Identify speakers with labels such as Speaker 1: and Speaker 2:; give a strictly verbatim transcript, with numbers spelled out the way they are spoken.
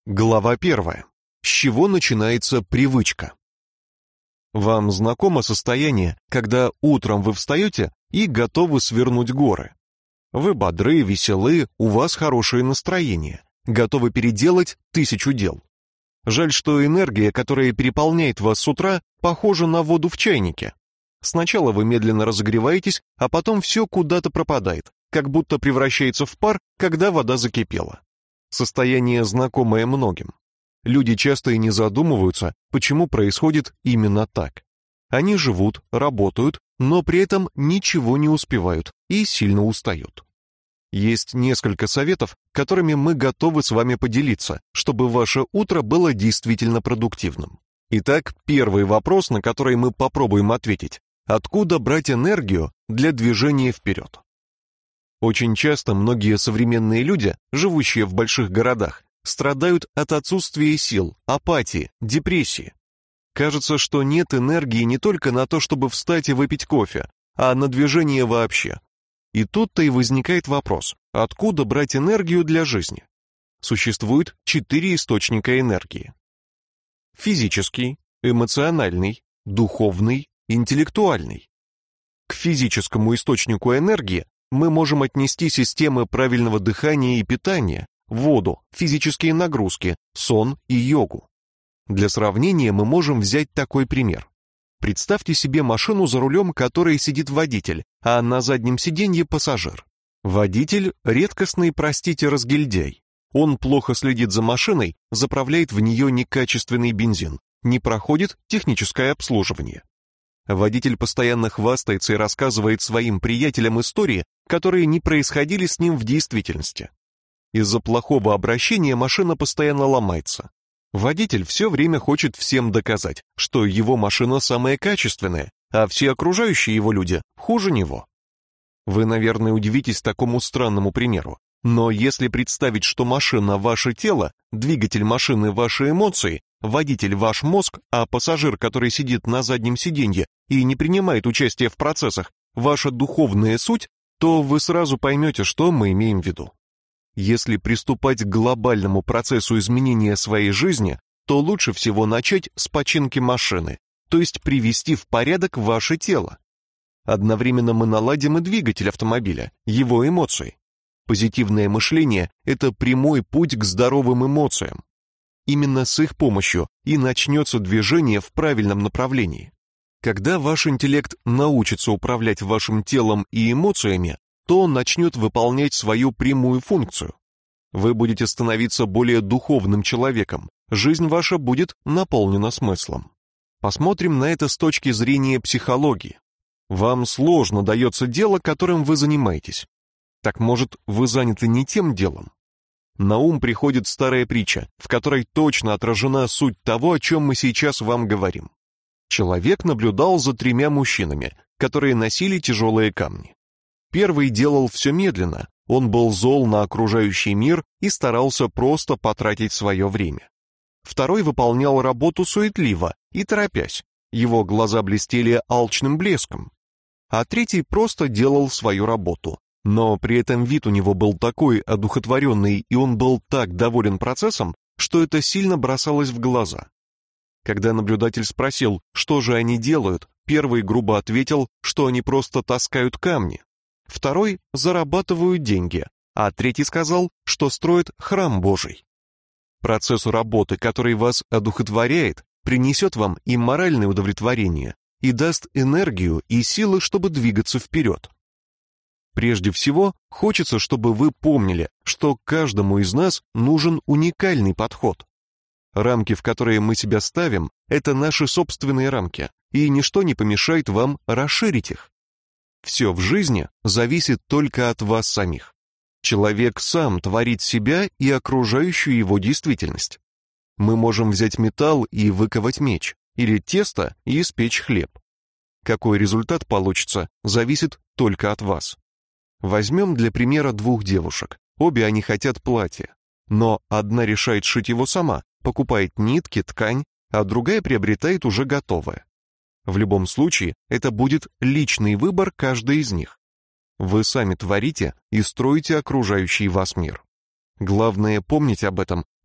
Speaker 1: Глава первая. С чего начинается привычка? Вам знакомо состояние, когда утром вы встаете и готовы свернуть горы? Вы бодры, веселы, у вас хорошее настроение, готовы переделать тысячу дел. Жаль, что энергия, которая переполняет вас с утра, похожа на воду в чайнике. Сначала вы медленно разогреваетесь, а потом все куда-то пропадает, как будто превращается в пар, когда вода закипела. Состояние, знакомое многим. Люди часто и не задумываются, почему происходит именно так. Они живут, работают, но при этом ничего не успевают и сильно устают. Есть несколько советов, которыми мы готовы с вами поделиться, чтобы ваше утро было действительно продуктивным. Итак, первый вопрос, на который мы попробуем ответить: откуда брать энергию для движения вперед? Очень часто многие современные люди, живущие в больших городах, страдают от отсутствия сил, апатии, депрессии. Кажется, что нет энергии не только на то, чтобы встать и выпить кофе, а на движение вообще. И тут-то и возникает вопрос: откуда брать энергию для жизни? Существует четыре источника энергии: физический, эмоциональный, духовный, интеллектуальный. К физическому источнику энергии мы можем отнести системы правильного дыхания и питания, воду, физические нагрузки, сон и йогу. Для сравнения мы можем взять такой пример. Представьте себе машину, за рулем которой сидит водитель, а на заднем сиденье пассажир. Водитель – редкостный, простите, разгильдяй. Он плохо следит за машиной, заправляет в нее некачественный бензин, не проходит техническое обслуживание. Водитель постоянно хвастается и рассказывает своим приятелям истории, которые не происходили с ним в действительности. Из-за плохого обращения машина постоянно ломается. Водитель все время хочет всем доказать, что его машина самая качественная, а все окружающие его люди хуже него. Вы, наверное, удивитесь такому странному примеру, но если представить, что машина – ваше тело, двигатель машины – ваши эмоции, водитель – ваш мозг, а пассажир, который сидит на заднем сиденье и не принимает участия в процессах, ваша духовная суть, то вы сразу поймете, что мы имеем в виду. Если приступать к глобальному процессу изменения своей жизни, то лучше всего начать с починки машины, то есть привести в порядок ваше тело. Одновременно мы наладим и двигатель автомобиля, его эмоции. Позитивное мышление – это прямой путь к здоровым эмоциям. Именно с их помощью и начнется движение в правильном направлении. Когда ваш интеллект научится управлять вашим телом и эмоциями, то он начнет выполнять свою прямую функцию. Вы будете становиться более духовным человеком, жизнь ваша будет наполнена смыслом. Посмотрим на это с точки зрения психологии. Вам сложно дается дело, которым вы занимаетесь. Так может, вы заняты не тем делом? На ум приходит старая притча, в которой точно отражена суть того, о чем мы сейчас вам говорим. Человек наблюдал за тремя мужчинами, которые носили тяжелые камни. Первый делал все медленно, он был зол на окружающий мир и старался просто потратить свое время. Второй выполнял работу суетливо и торопясь, его глаза блестели алчным блеском. А третий просто делал свою работу, но при этом вид у него был такой одухотворенный, и он был так доволен процессом, что это сильно бросалось в глаза. Когда наблюдатель спросил, что же они делают, первый грубо ответил, что они просто таскают камни. Второй – зарабатывают деньги, а третий сказал, что строят храм Божий. Процесс работы, который вас одухотворяет, принесет вам и моральное удовлетворение, и даст энергию и силы, чтобы двигаться вперед. Прежде всего, хочется, чтобы вы помнили, что каждому из нас нужен уникальный подход. Рамки, в которые мы себя ставим, это наши собственные рамки, и ничто не помешает вам расширить их. Все в жизни зависит только от вас самих. Человек сам творит себя и окружающую его действительность. Мы можем взять металл и выковать меч, или тесто и испечь хлеб. Какой результат получится, зависит только от вас. Возьмем для примера двух девушек. Обе они хотят платье, но одна решает шить его сама, покупает нитки, ткань, а другая приобретает уже готовое. В любом случае, это будет личный выбор каждой из них. Вы сами творите и строите окружающий вас мир. Главное помнить об этом